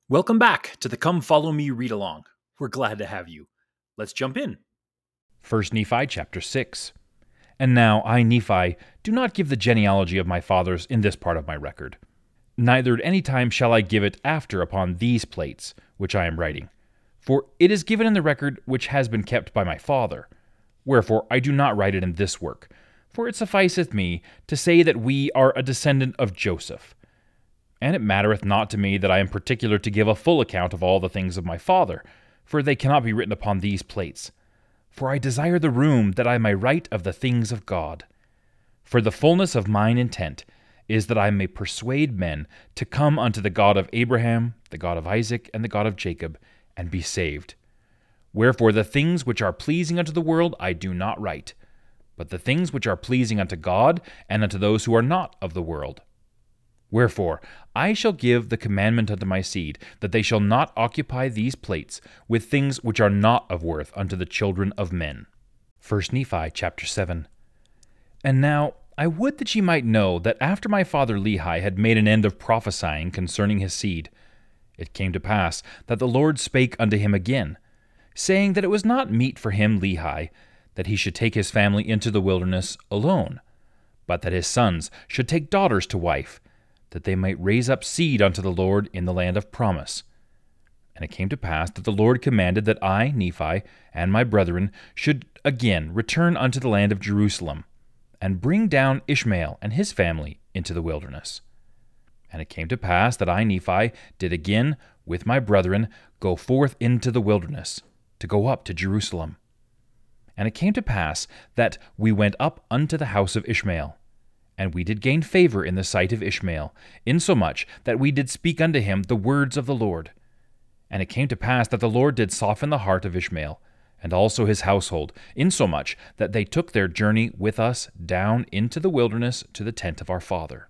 Welcome back to the Come Follow Me Read Along. We're glad to have you. Let's jump in. 1 Nephi chapter 6. And now I, Nephi, do not give the genealogy of my fathers in this part of my record. Neither at any time shall I give it after upon these plates, which I am writing. For it is given in the record which has been kept by my father. Wherefore I do not write it in this work. For it sufficeth me to say that we are a descendant of Joseph. And it mattereth not to me that I am particular to give a full account of all the things of my father, for they cannot be written upon these plates. For I desire the room that I may write of the things of God. For the fullness of mine intent is that I may persuade men to come unto the God of Abraham, the God of Isaac, and the God of Jacob, and be saved. Wherefore the things which are pleasing unto the world I do not write, but the things which are pleasing unto God and unto those who are not of the world. Wherefore I shall give the commandment unto my seed, that they shall not occupy these plates with things which are not of worth unto the children of men. 1 Nephi chapter 7. And now I would that ye might know that after my father Lehi had made an end of prophesying concerning his seed, it came to pass that the Lord spake unto him again, saying that it was not meet for him, Lehi, that he should take his family into the wilderness alone, but that his sons should take daughters to wife, that they might raise up seed unto the Lord in the land of promise. And it came to pass that the Lord commanded that I, Nephi, and my brethren should again return unto the land of Jerusalem, and bring down Ishmael and his family into the wilderness. And it came to pass that I, Nephi, did again, with my brethren, go forth into the wilderness, to go up to Jerusalem. And it came to pass that we went up unto the house of Ishmael, and we did gain favor in the sight of Ishmael, insomuch that we did speak unto him the words of the Lord. And it came to pass that the Lord did soften the heart of Ishmael, and also his household, insomuch that they took their journey with us down into the wilderness to the tent of our father.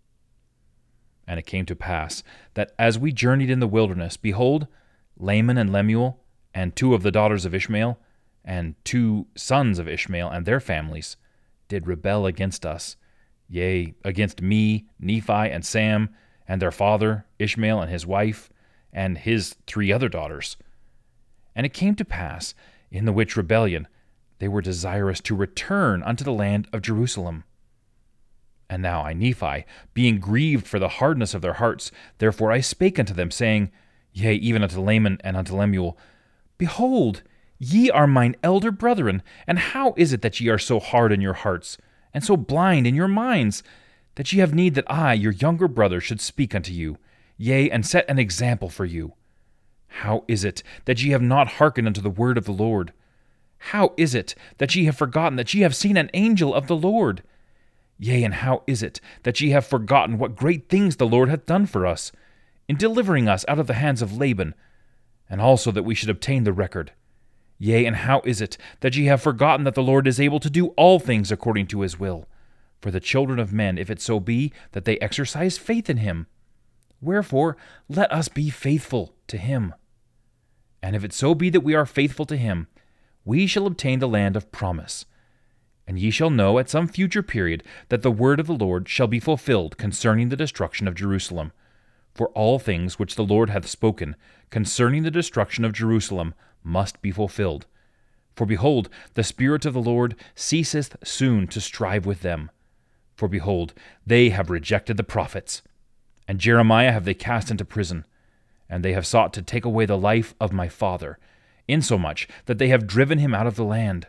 And it came to pass that as we journeyed in the wilderness, behold, Laman and Lemuel, and two of the daughters of Ishmael, and two sons of Ishmael and their families, did rebel against us, yea, against me, Nephi, and Sam, and their father, Ishmael, and his wife, and his 3 other daughters. And it came to pass, in the which rebellion, they were desirous to return unto the land of Jerusalem. And now I, Nephi, being grieved for the hardness of their hearts, therefore I spake unto them, saying, yea, even unto Laman and unto Lemuel, Behold, ye are mine elder brethren, and how is it that ye are so hard in your hearts, and so blind in your minds, that ye have need that I, your younger brother, should speak unto you, yea, and set an example for you? How is it that ye have not hearkened unto the word of the Lord? How is it that ye have forgotten that ye have seen an angel of the Lord? Yea, and how is it that ye have forgotten what great things the Lord hath done for us, in delivering us out of the hands of Laban, and also that we should obtain the record? Yea, and how is it that ye have forgotten that the Lord is able to do all things according to his will, for the children of men, if it so be that they exercise faith in him? Wherefore, let us be faithful to him. And if it so be that we are faithful to him, we shall obtain the land of promise. And ye shall know at some future period that the word of the Lord shall be fulfilled concerning the destruction of Jerusalem. For all things which the Lord hath spoken concerning the destruction of Jerusalem must be fulfilled. For behold, the Spirit of the Lord ceaseth soon to strive with them. For behold, they have rejected the prophets, and Jeremiah have they cast into prison, and they have sought to take away the life of my father, insomuch that they have driven him out of the land.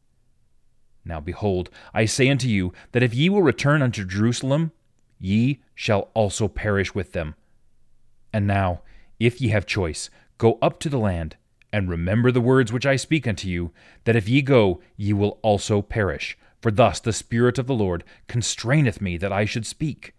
Now behold, I say unto you, that if ye will return unto Jerusalem, ye shall also perish with them. And now, if ye have choice, go up to the land, and remember the words which I speak unto you, that if ye go, ye will also perish. For thus the Spirit of the Lord constraineth me that I should speak.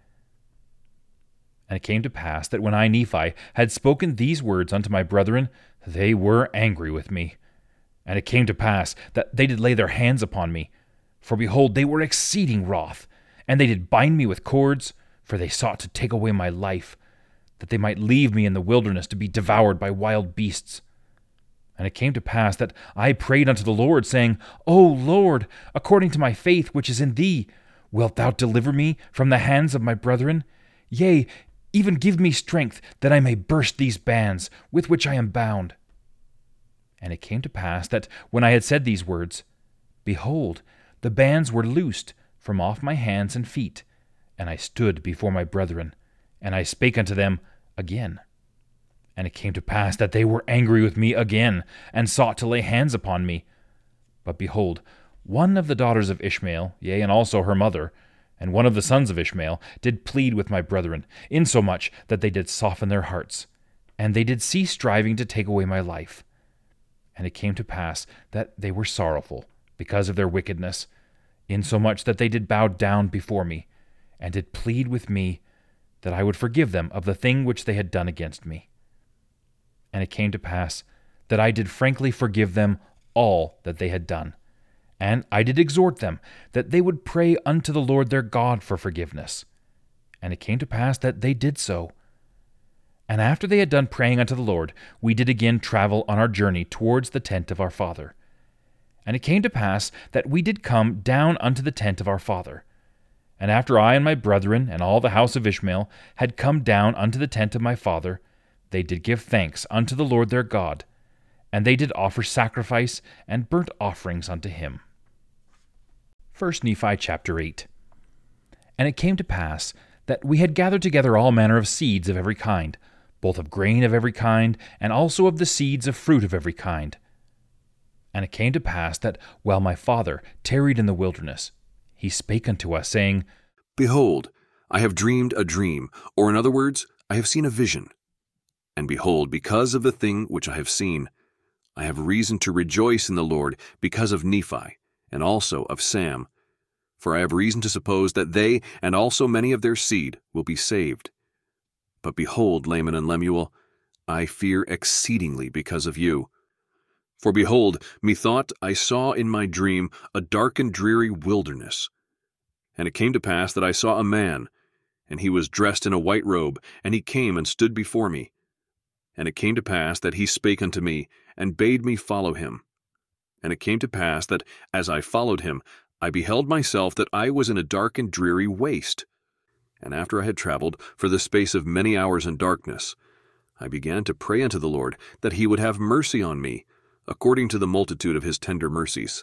And it came to pass that when I, Nephi, had spoken these words unto my brethren, they were angry with me. And it came to pass that they did lay their hands upon me. For behold, they were exceeding wroth, and they did bind me with cords, for they sought to take away my life, that they might leave me in the wilderness to be devoured by wild beasts. And it came to pass that I prayed unto the Lord, saying, O Lord, according to my faith which is in thee, wilt thou deliver me from the hands of my brethren? Yea, Even give me strength, that I may burst these bands with which I am bound. And it came to pass that when I had said these words, behold, the bands were loosed from off my hands and feet, and I stood before my brethren, and I spake unto them again. And it came to pass that they were angry with me again, and sought to lay hands upon me. But behold, one of the daughters of Ishmael, yea, and also her mother, and one of the sons of Ishmael, did plead with my brethren, insomuch that they did soften their hearts, and they did cease striving to take away my life. And it came to pass that they were sorrowful because of their wickedness, insomuch that they did bow down before me, and did plead with me that I would forgive them of the thing which they had done against me. And it came to pass that I did frankly forgive them all that they had done. And I did exhort them that they would pray unto the Lord their God for forgiveness. And it came to pass that they did so. And after they had done praying unto the Lord, we did again travel on our journey towards the tent of our father. And it came to pass that we did come down unto the tent of our father. And after I and my brethren and all the house of Ishmael had come down unto the tent of my father, they did give thanks unto the Lord their God, and they did offer sacrifice and burnt offerings unto him. 1 Nephi chapter 8. And it came to pass that we had gathered together all manner of seeds of every kind, both of grain of every kind, and also of the seeds of fruit of every kind. And it came to pass that while my father tarried in the wilderness, he spake unto us, saying, Behold, I have dreamed a dream, or in other words, I have seen a vision. And behold, because of the thing which I have seen, I have reason to rejoice in the Lord because of Nephi, and also of Sam. For I have reason to suppose that they, and also many of their seed, will be saved. But behold, Laman and Lemuel, I fear exceedingly because of you. For behold, methought I saw in my dream a dark and dreary wilderness. And it came to pass that I saw a man, and he was dressed in a white robe, and he came and stood before me. And it came to pass that he spake unto me, and bade me follow him. And it came to pass that, as I followed him, I beheld myself that I was in a dark and dreary waste. And after I had traveled for the space of many hours in darkness, I began to pray unto the Lord that he would have mercy on me, according to the multitude of his tender mercies.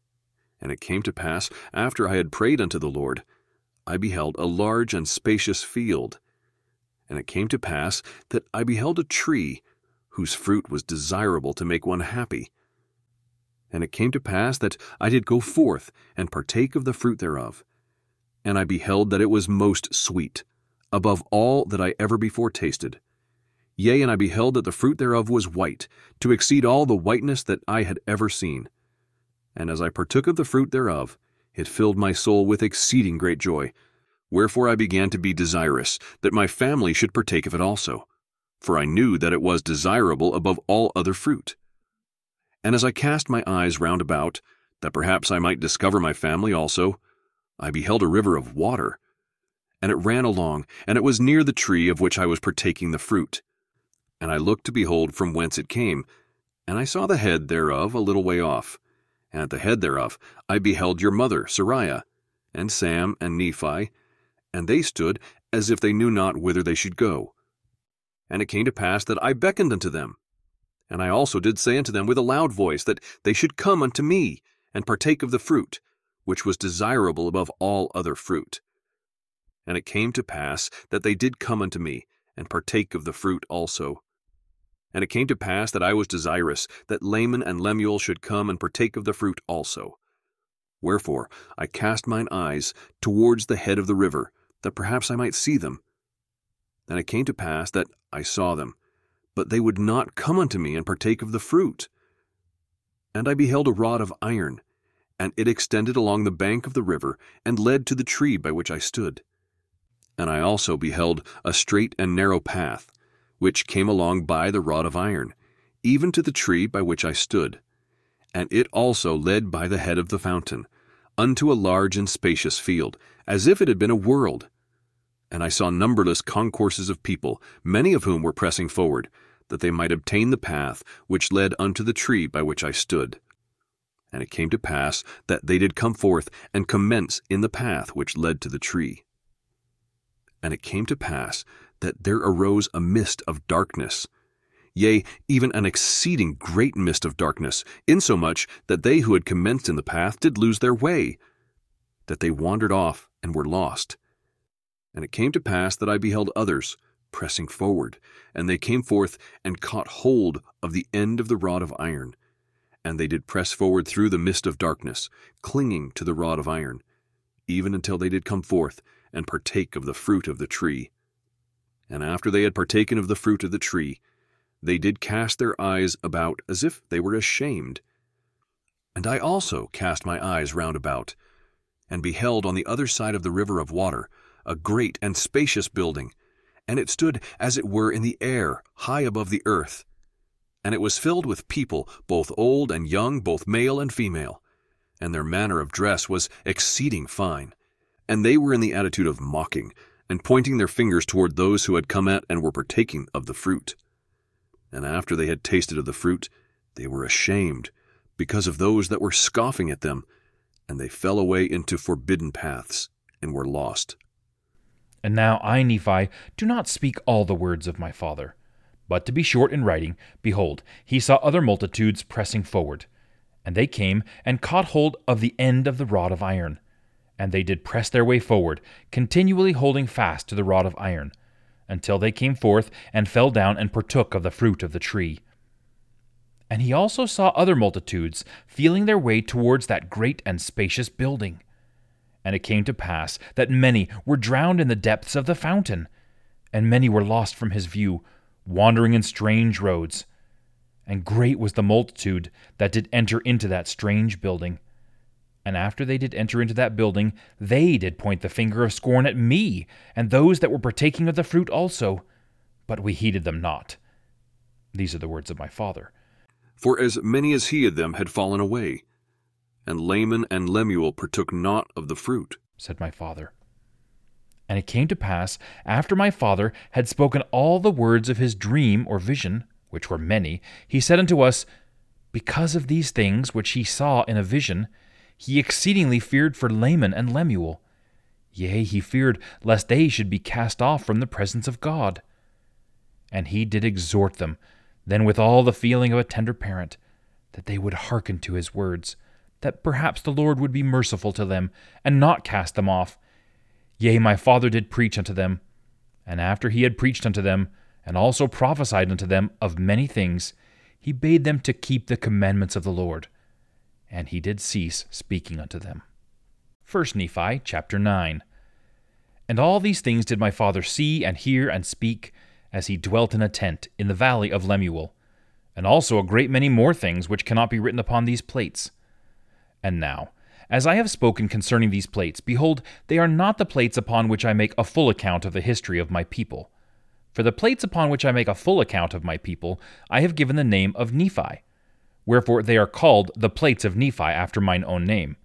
And it came to pass, after I had prayed unto the Lord, I beheld a large and spacious field. And it came to pass that I beheld a tree, whose fruit was desirable to make one happy. And it came to pass that I did go forth and partake of the fruit thereof. And I beheld that it was most sweet, above all that I ever before tasted. Yea, and I beheld that the fruit thereof was white, to exceed all the whiteness that I had ever seen. And as I partook of the fruit thereof, it filled my soul with exceeding great joy. Wherefore I began to be desirous that my family should partake of it also, for I knew that it was desirable above all other fruit. And as I cast my eyes round about, that perhaps I might discover my family also, I beheld a river of water, and it ran along, and it was near the tree of which I was partaking the fruit. And I looked to behold from whence it came, and I saw the head thereof a little way off. And at the head thereof I beheld your mother, Sariah, and Sam and Nephi, and they stood as if they knew not whither they should go. And it came to pass that I beckoned unto them. And I also did say unto them with a loud voice that they should come unto me, and partake of the fruit, which was desirable above all other fruit. And it came to pass that they did come unto me, and partake of the fruit also. And it came to pass that I was desirous that Laman and Lemuel should come and partake of the fruit also. Wherefore I cast mine eyes towards the head of the river, that perhaps I might see them. And it came to pass that I saw them, but they would not come unto me and partake of the fruit. And I beheld a rod of iron, and it extended along the bank of the river, and led to the tree by which I stood. And I also beheld a straight and narrow path, which came along by the rod of iron, even to the tree by which I stood. And it also led by the head of the fountain, unto a large and spacious field, as if it had been a world. And I saw numberless concourses of people, many of whom were pressing forward, that they might obtain the path which led unto the tree by which I stood. And it came to pass that they did come forth and commence in the path which led to the tree. And it came to pass that there arose a mist of darkness, yea, even an exceeding great mist of darkness, insomuch that they who had commenced in the path did lose their way, that they wandered off and were lost. And it came to pass that I beheld others pressing forward, and they came forth and caught hold of the end of the rod of iron, and they did press forward through the mist of darkness, clinging to the rod of iron, even until they did come forth and partake of the fruit of the tree. And after they had partaken of the fruit of the tree, they did cast their eyes about as if they were ashamed. And I also cast my eyes round about, and beheld on the other side of the river of water a great and spacious building, and it stood as it were in the air, high above the earth. And it was filled with people, both old and young, both male and female, and their manner of dress was exceeding fine. And they were in the attitude of mocking, and pointing their fingers toward those who had come at and were partaking of the fruit. And after they had tasted of the fruit, they were ashamed, because of those that were scoffing at them, and they fell away into forbidden paths, and were lost. And now I, Nephi, do not speak all the words of my father. But to be short in writing, behold, he saw other multitudes pressing forward. And they came and caught hold of the end of the rod of iron. And they did press their way forward, continually holding fast to the rod of iron, until they came forth and fell down and partook of the fruit of the tree. And he also saw other multitudes feeling their way towards that great and spacious building. And it came to pass that many were drowned in the depths of the fountain, and many were lost from his view, wandering in strange roads. And great was the multitude that did enter into that strange building. And after they did enter into that building, they did point the finger of scorn at me, and those that were partaking of the fruit also. But we heeded them not. These are the words of my father. For as many as he of them had fallen away, and Laman and Lemuel partook not of the fruit, said my father. And it came to pass, after my father had spoken all the words of his dream or vision, which were many, he said unto us, Because of these things which he saw in a vision, he exceedingly feared for Laman and Lemuel. Yea, he feared lest they should be cast off from the presence of God. And he did exhort them, then with all the feeling of a tender parent, that they would hearken to his words, that perhaps the Lord would be merciful to them, and not cast them off. Yea, my father did preach unto them. And after he had preached unto them, and also prophesied unto them of many things, he bade them to keep the commandments of the Lord. And he did cease speaking unto them. 1 Nephi chapter 9. And all these things did my father see and hear and speak, as he dwelt in a tent in the valley of Lemuel, and also a great many more things which cannot be written upon these plates. And now, as I have spoken concerning these plates, behold, they are not the plates upon which I make a full account of the history of my people. For the plates upon which I make a full account of my people, I have given the name of Nephi. Wherefore they are called the plates of Nephi after mine own name.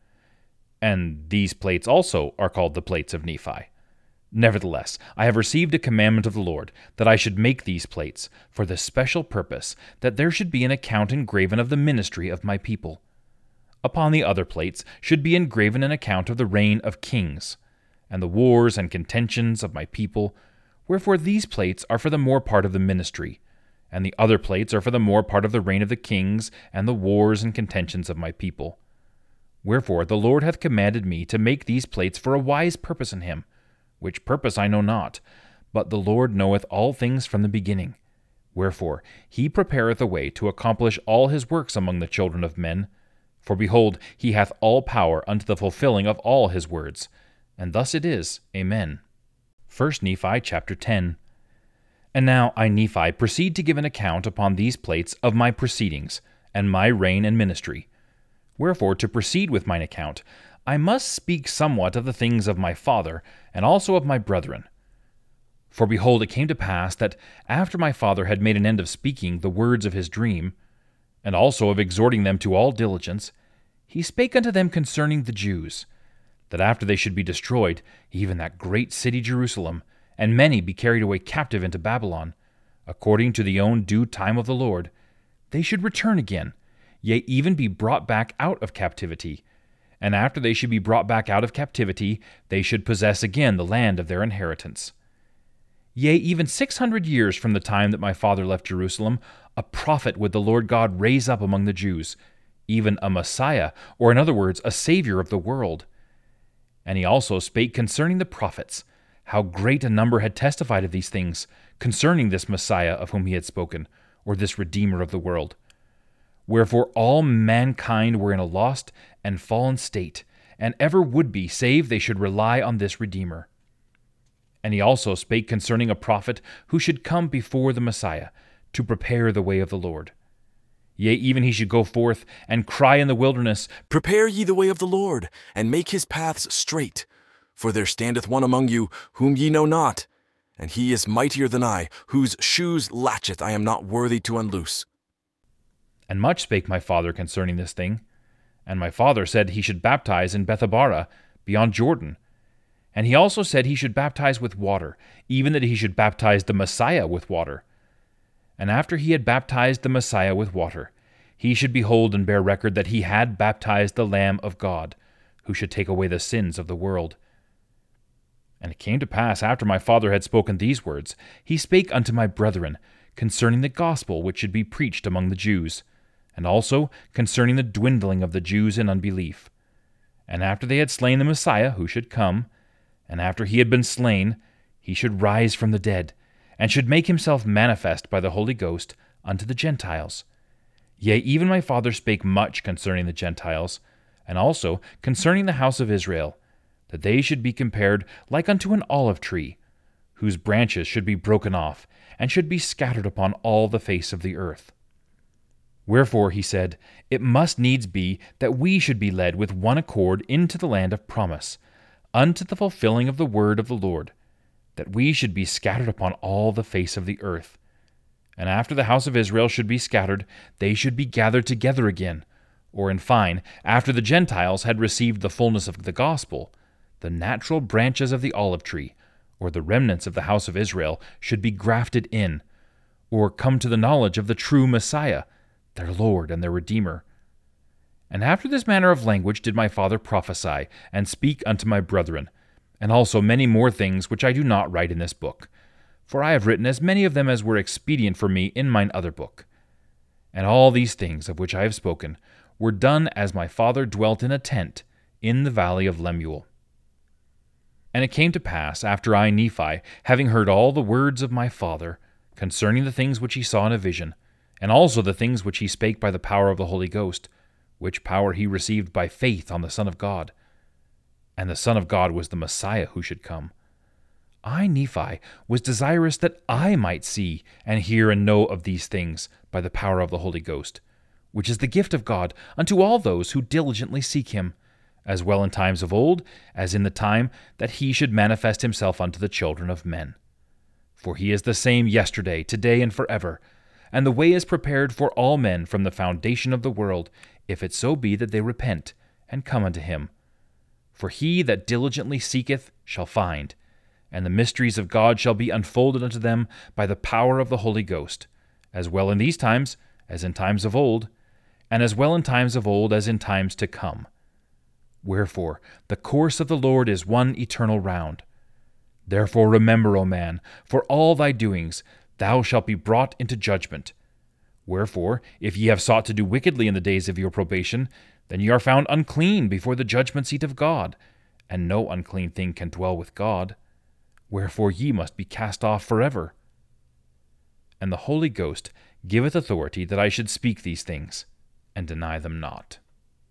And these plates also are called the plates of Nephi. Nevertheless, I have received a commandment of the Lord, that I should make these plates, for the special purpose that there should be an account engraven of the ministry of my people. Upon the other plates should be engraven an account of the reign of kings, and the wars and contentions of my people. Wherefore these plates are for the more part of the ministry, and the other plates are for the more part of the reign of the kings, and the wars and contentions of my people. Wherefore the Lord hath commanded me to make these plates for a wise purpose in him, which purpose I know not, but the Lord knoweth all things from the beginning. Wherefore he prepareth a way to accomplish all his works among the children of men. For behold, he hath all power unto the fulfilling of all his words. And thus it is. Amen. 1 Nephi chapter 10. And now I, Nephi, proceed to give an account upon these plates of my proceedings, and my reign and ministry. Wherefore, to proceed with mine account, I must speak somewhat of the things of my father, and also of my brethren. For behold, it came to pass that after my father had made an end of speaking the words of his dream, and also of exhorting them to all diligence, he spake unto them concerning the Jews, that after they should be destroyed, even that great city Jerusalem, and many be carried away captive into Babylon, according to the own due time of the Lord, they should return again, yea, even be brought back out of captivity. And after they should be brought back out of captivity, they should possess again the land of their inheritance. Yea, even 600 years from the time that my father left Jerusalem, a prophet would the Lord God raise up among the Jews, even a Messiah, or in other words, a Savior of the world. And he also spake concerning the prophets, how great a number had testified of these things, concerning this Messiah of whom he had spoken, or this Redeemer of the world. Wherefore all mankind were in a lost and fallen state, and ever would be, save they should rely on this Redeemer. And he also spake concerning a prophet who should come before the Messiah, to prepare the way of the Lord. Yea, even he should go forth and cry in the wilderness, Prepare ye the way of the Lord, and make his paths straight. For there standeth one among you, whom ye know not, and he is mightier than I, whose shoes latcheth I am not worthy to unloose. And much spake my father concerning this thing. And my father said he should baptize in Bethabara, beyond Jordan. And he also said he should baptize with water, even that he should baptize the Messiah with water. And after he had baptized the Messiah with water, he should behold and bear record that he had baptized the Lamb of God, who should take away the sins of the world. And it came to pass, after my father had spoken these words, he spake unto my brethren concerning the gospel which should be preached among the Jews, and also concerning the dwindling of the Jews in unbelief. And after they had slain the Messiah who should come, and after he had been slain, he should rise from the dead, and should make himself manifest by the Holy Ghost unto the Gentiles. Yea, even my father spake much concerning the Gentiles, and also concerning the house of Israel, that they should be compared like unto an olive tree, whose branches should be broken off, and should be scattered upon all the face of the earth. Wherefore, he said, it must needs be that we should be led with one accord into the land of promise, unto the fulfilling of the word of the Lord, that we should be scattered upon all the face of the earth. And after the house of Israel should be scattered, they should be gathered together again, or in fine, after the Gentiles had received the fullness of the gospel, the natural branches of the olive tree, or the remnants of the house of Israel, should be grafted in, or come to the knowledge of the true Messiah, their Lord and their Redeemer. And after this manner of language did my father prophesy, and speak unto my brethren, and also many more things which I do not write in this book, for I have written as many of them as were expedient for me in mine other book. And all these things of which I have spoken were done as my father dwelt in a tent in the valley of Lemuel. And it came to pass, after I, Nephi, having heard all the words of my father, concerning the things which he saw in a vision, and also the things which he spake by the power of the Holy Ghost, which power he received by faith on the Son of God. And the Son of God was the Messiah who should come. I, Nephi, was desirous that I might see and hear and know of these things by the power of the Holy Ghost, which is the gift of God unto all those who diligently seek him, as well in times of old as in the time that he should manifest himself unto the children of men. For he is the same yesterday, today, and forever, and the way is prepared for all men from the foundation of the world, if it so be that they repent and come unto him. For he that diligently seeketh shall find, and the mysteries of God shall be unfolded unto them by the power of the Holy Ghost, as well in these times as in times of old, and as well in times of old as in times to come. Wherefore, the course of the Lord is one eternal round. Therefore remember, O man, for all thy doings thou shalt be brought into judgment. Wherefore, if ye have sought to do wickedly in the days of your probation, then ye are found unclean before the judgment seat of God, and no unclean thing can dwell with God. Wherefore ye must be cast off forever. And the Holy Ghost giveth authority that I should speak these things, and deny them not.